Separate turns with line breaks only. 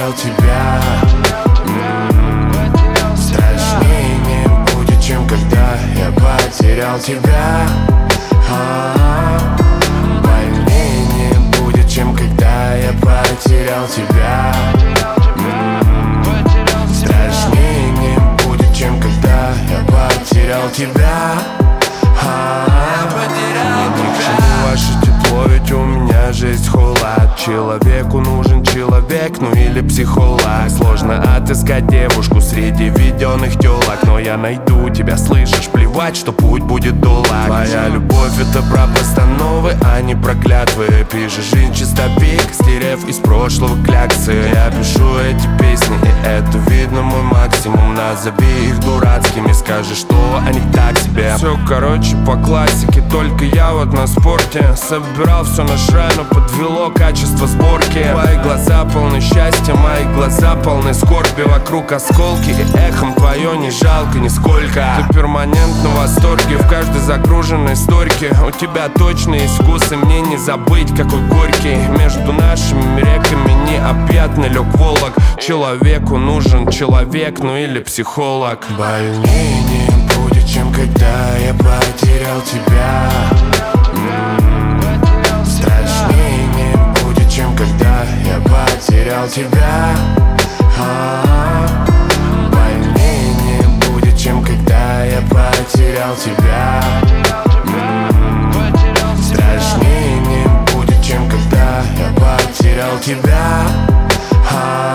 потерял тебя. Страшнее не будет, чем когда я потерял тебя. Больнее не будет, чем когда я потерял тебя. Страшнее не будет, чем когда я потерял тебя. Мне ни к чему ваше тепло, ведь у меня жизнь холод. Человеку нужен человек, ну или психолог. Сложно отыскать девушку среди введенных телок, но я найду тебя, слышишь, плевать, что путь будет долг. Твоя любовь это про постановы, а не про клятвы. Пишешь жизнь чистопик, стерев из прошлого кляксы. Я пишу эти песни, и это видно мой максимум. Назови их дурацкими, скажи, что они так себе. Все короче по классике, только я вот на спорте. Собирал все на шрай, но подвело качество сборки. Твои глаза полны счастья, мои глаза полны скорби. Вокруг осколки и эхом твое не жалко нисколько. Ты перманентно в восторге в каждой загруженной сторке. У тебя точно есть вкус, и мне не забыть, какой горький. Между нашими реками необъятный лег Волок. Человеку нужен человек, ну или психолог. Больнее не будет, чем когда я потерял тебя. Страшнее не будет, чем когда я потерял тебя. Больнее не будет, чем когда я потерял тебя. Страшнее не будет, чем когда я потерял тебя.